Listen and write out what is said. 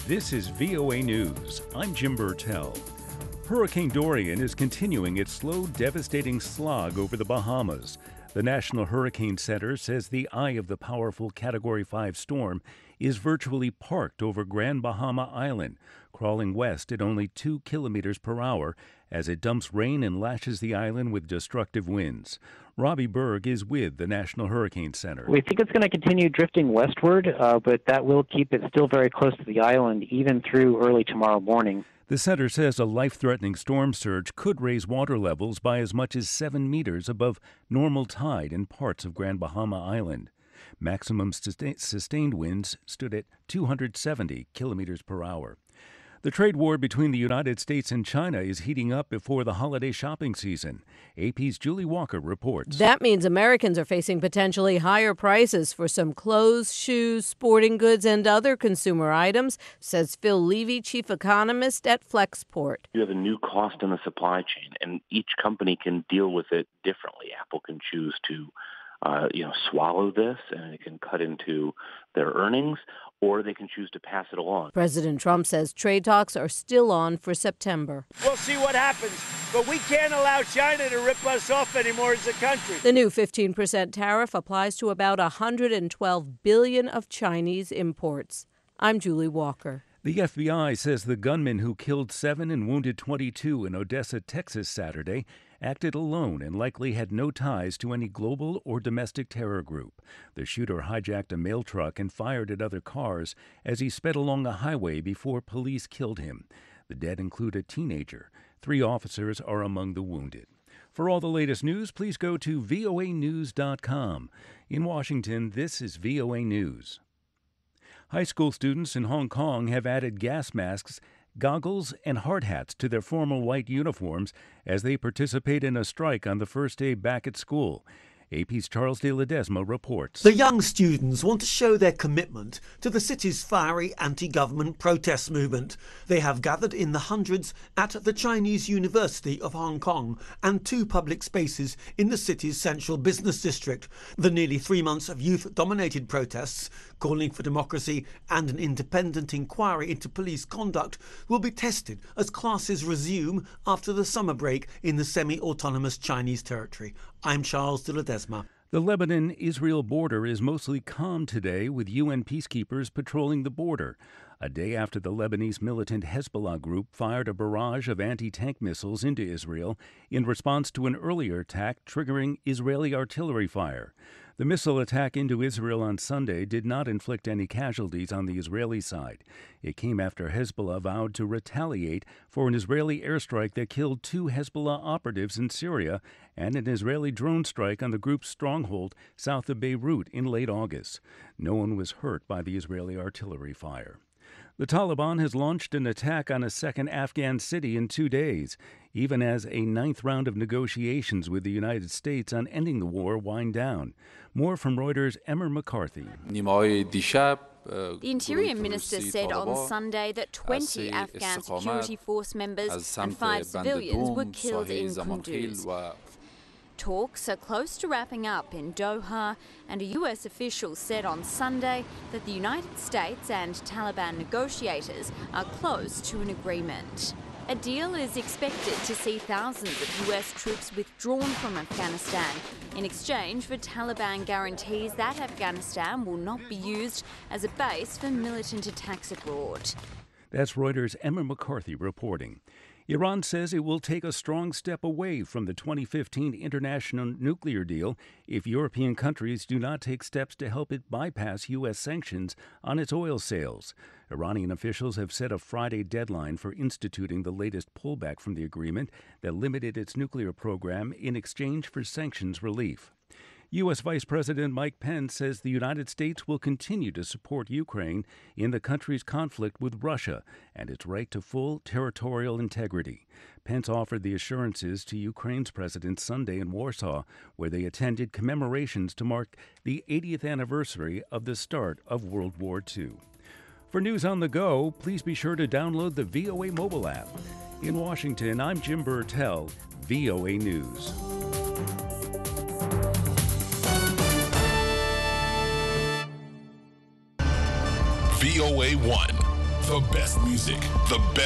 This is VOA News. I'm Jim Burtell. Hurricane Dorian is continuing its slow, devastating slog over the Bahamas. The National Hurricane Center says the eye of the powerful Category 5 storm is virtually parked over Grand Bahama Island, crawling west at only 2 kilometers per hour as it dumps rain and lashes the island with destructive winds. Robbie Berg is with the National Hurricane Center. We think it's going to continue drifting westward, but that will keep it still very close to the island, even through early tomorrow morning. The center says a life-threatening storm surge could raise water levels by as much as 7 meters above normal tide in parts of Grand Bahama Island. Maximum sustained winds stood at 270 kilometers per hour. The trade war between the United States and China is heating up before the holiday shopping season. AP's Julie Walker reports. That means Americans are facing potentially higher prices for some clothes, shoes, sporting goods, and other consumer items, says Phil Levy, chief economist at Flexport. You have a new cost in the supply chain, and each company can deal with it differently. Apple can choose to swallow this, and it can cut into their earnings, or they can choose to pass it along. President Trump says trade talks are still on for September. We'll see what happens, but we can't allow China to rip us off anymore as a country. The new 15% tariff applies to about $112 billion of Chinese imports. I'm Julie Walker. The FBI says the gunman who killed 7 and wounded 22 in Odessa, Texas Saturday acted alone and likely had no ties to any global or domestic terror group. The shooter hijacked a mail truck and fired at other cars as he sped along a highway before police killed him. The dead include a teenager. 3 officers are among the wounded. For all the latest news, please go to voanews.com. In Washington, this is VOA News. High school students in Hong Kong have added gas masks, goggles, and hard hats to their formal white uniforms as they participate in a strike on the first day back at school. AP's Charles de Ledesma reports. The young students want to show their commitment to the city's fiery anti-government protest movement. They have gathered in the hundreds at the Chinese University of Hong Kong and 2 public spaces in the city's central business district. The nearly 3 months of youth-dominated protests, calling for democracy and an independent inquiry into police conduct, will be tested as classes resume after the summer break in the semi-autonomous Chinese territory. I'm Charles de Ledesma. The Lebanon-Israel border is mostly calm today, with UN peacekeepers patrolling the border. A day after the Lebanese militant Hezbollah group fired a barrage of anti-tank missiles into Israel in response to an earlier attack triggering Israeli artillery fire. The missile attack into Israel on Sunday did not inflict any casualties on the Israeli side. It came after Hezbollah vowed to retaliate for an Israeli airstrike that killed 2 Hezbollah operatives in Syria and an Israeli drone strike on the group's stronghold south of Beirut in late August. No one was hurt by the Israeli artillery fire. The Taliban has launched an attack on a second Afghan city in 2 days, even as a 9th round of negotiations with the United States on ending the war wind down. More from Reuters' Emmer McCarthy. The Interior Minister said on Sunday that 20 Afghan security force members and 5 civilians were killed in Kunduz. Talks are close to wrapping up in Doha, and a US official said on Sunday that the United States and Taliban negotiators are close to an agreement. A deal is expected to see thousands of US troops withdrawn from Afghanistan in exchange for Taliban guarantees that Afghanistan will not be used as a base for militant attacks abroad. That's Reuters' Emmer McCarthy reporting. Iran says it will take a strong step away from the 2015 international nuclear deal if European countries do not take steps to help it bypass U.S. sanctions on its oil sales. Iranian officials have set a Friday deadline for instituting the latest pullback from the agreement that limited its nuclear program in exchange for sanctions relief. U.S. Vice President Mike Pence says the United States will continue to support Ukraine in the country's conflict with Russia and its right to full territorial integrity. Pence offered the assurances to Ukraine's president Sunday in Warsaw, where they attended commemorations to mark the 80th anniversary of the start of World War II. For news on the go, please be sure to download the VOA mobile app. In Washington, I'm Jim Burtell, VOA News. VOA1, The best music, the best